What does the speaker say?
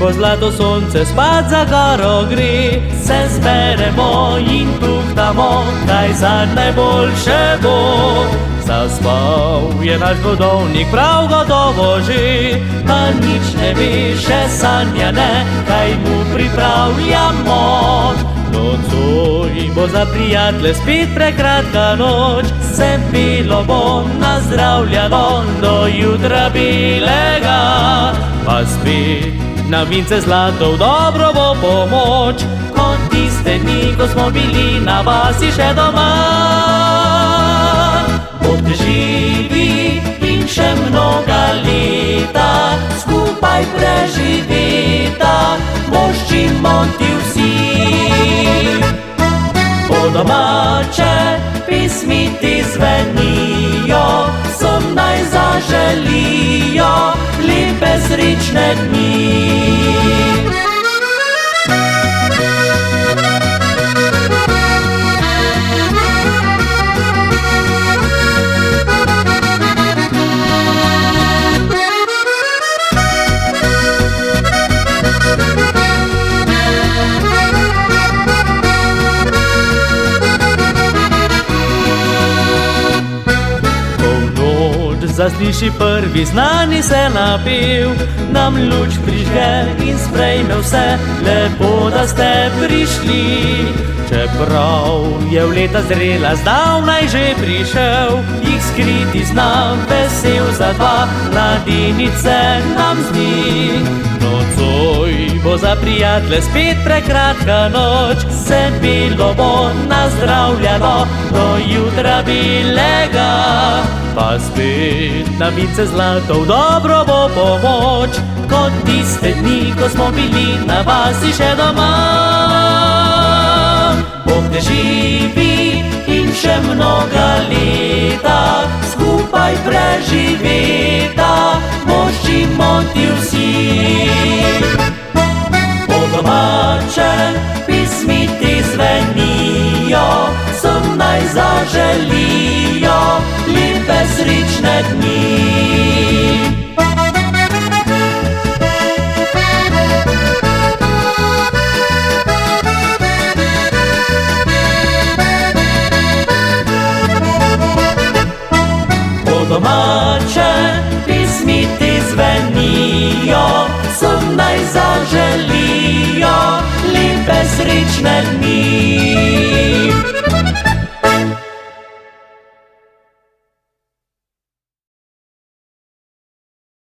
ko zlato sonce spat za goro gre, se zberemo in tuhtamo, kaj za najboljše bo. Zaspal je naš godovnik prav gotovo že, pa nič ne ve, še sanja ne, kaj mu pripravljamo. Nocoj bo za prijatelje spet prekratka noč, se pilo bo nazdravljalo do jutra belega. Pa spet na vince zlato v dobro bo pomoč, kot tiste dni, ko smo bili na vasi še doma. Bog te živi in še mnoga leta, skupaj preživeta, voščimo ti vsi. Po domače pismi ti zvenijo, vsem naj zaželijo lepe srečne dni. Zasliši prvi znani se napev, nam luč prižge in sprejme vse, lepo, da ste prišli. Čeprav je v leta zrela, zdavnaj že prišel, jih skriti znam, vesel za dva, mladenice nam zdi. Nocoj bo za prijatelje spet prekratka noč, se bilo bo nazdravljalo do jutra belega. Pa spet na vince zlato v dobro bo pomoč, kot tiste dni, ko smo bili na vasi še doma. Bog te živi in še mnoga leta, skupaj preživeta, voščimo ti vsi. Po domače pismi ti zvenijo, vsem naj zaželijo lepe srečne dni. Po domače pismi ti zvenijo, vsem naj zaželijo lepe srečne dni.